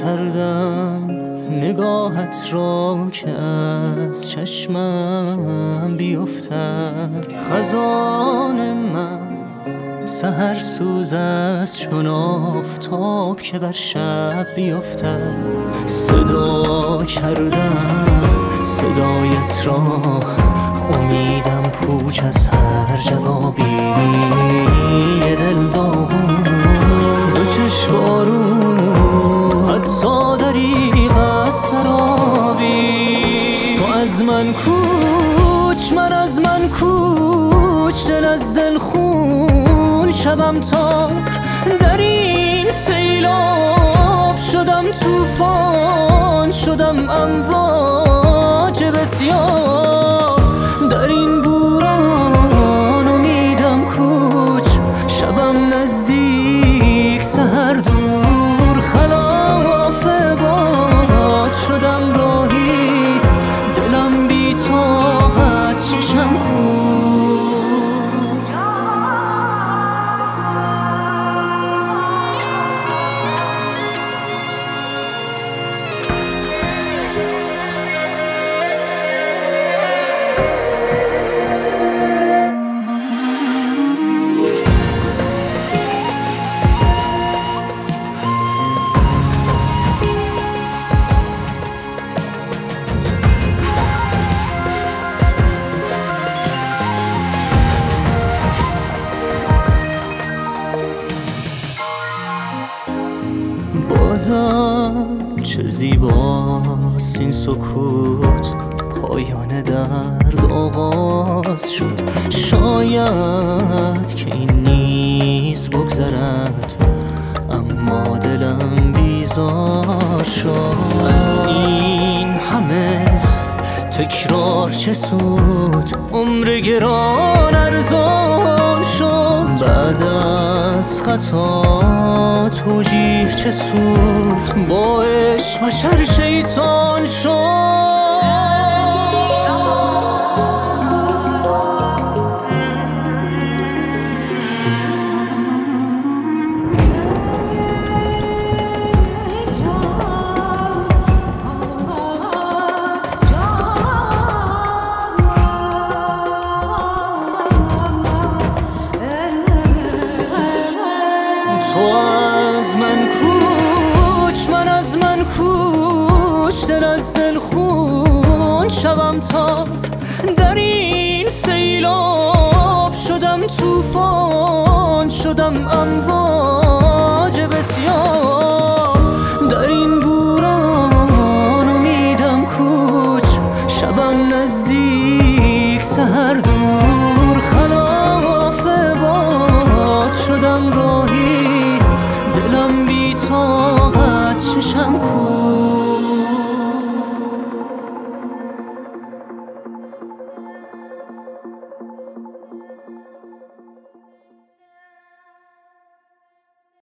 کردم نگاهت را که از چشمم بیفتد. خزان من سحر سوز است چون آفتاب که بر شب بیفتد. صدا کردم صدایت را، امیدم پوچ از هر جوابی. یه دل داغون دو چشم بارون، حتی دریغ از سرابی. تو از من کوچ من از من کوچ، دل از دل خون شبم تا در این سیلاب. شدم طوفان شدم امواج بسیار، در این بوران امیدم کوچ. شبم نزدیک سحر دور، خلاف باد شدم راهی. دلم بی طاقت چشم کور. بازم چه زیباست این سکوت، پایان درد آغاز شد. شاید که این نیز بگذرد، اما دلم بیزار شد. از این همه تکرار چه سود، عمر گران ارزان شد. بعد از خطا توجیه چه سود، با عشق بشر شیطان شد. تو از من کوچ من از من کوچ، دل از دل خون شبم تا در این سیلاب. شدم طوفان شدم امواج